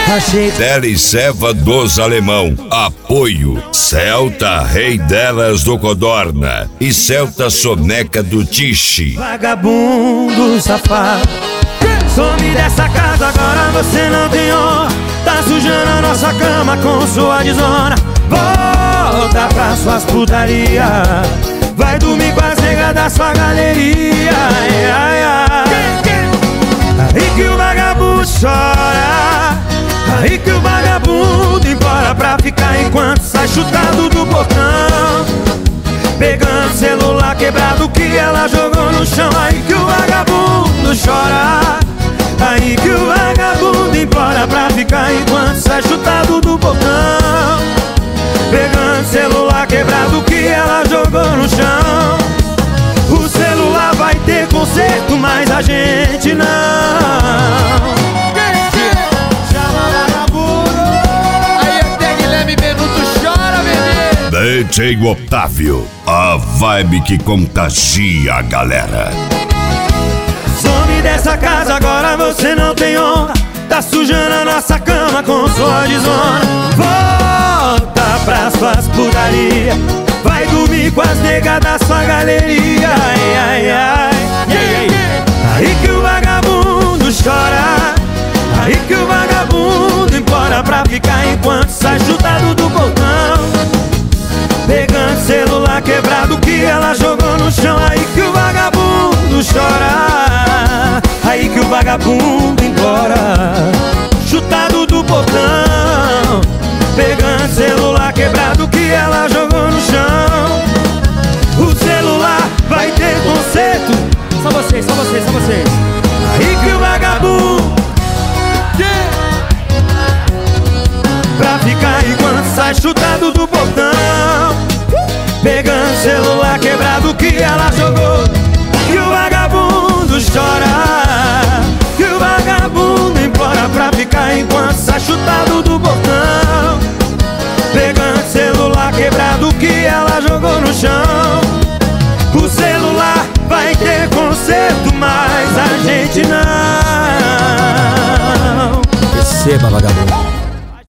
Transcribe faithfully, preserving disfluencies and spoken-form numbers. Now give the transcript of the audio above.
Achei. Teleceva dos Alemão. Apoio Celta Rei Delas do Codorna e Celta Soneca do Tiche. Vagabundo safado, some dessa casa, agora você não tem honra. Tá sujando a nossa cama com sua desonra. Volta pra suas putaria, vai dormir com as negas da sua galeria. Ai, ai, ai. Aí que o vagabundo chora, aí que o vagabundo implora pra ficar enquanto sai chutado do portão, pegando celular quebrado que ela jogou no chão. Aí que o vagabundo chora, aí que o vagabundo implora pra ficar enquanto sai chutado do portão, pegando celular quebrado que ela jogou no chão. O celular vai ter conserto, mas a gente não. Aí até Guilherme Benuto chora, bebê. D J Otávio, a vibe que contagia a galera. Some dessa casa, agora você não tem honra. Tá sujando a nossa cama com sua desonra. Volta pra suas putarias, vai dormir com as negas da sua galeria. Ai, ai, ai. Aí que o vagabundo chora, aí que o vagabundo implora pra ficar enquanto sai chutado do portão, pegando celular quebrado que ela jogou no chão. Aí que o vagabundo chora, aí que o vagabundo implora, chutado do portão, pegando celular quebrado que ela jogou no chão. O celular vai ter conserto. Só vocês, só vocês, só vocês. Aí que o vagabundo, yeah, pra ficar enquanto sai chutado do portão, pegando celular quebrado que ela jogou. Que o vagabundo chora, que o vagabundo implora pra ficar enquanto sai chutado do portão, pegando celular quebrado que ela jogou no chão. O celular vai ter conserto, mas a gente não. Receba, vagabundo.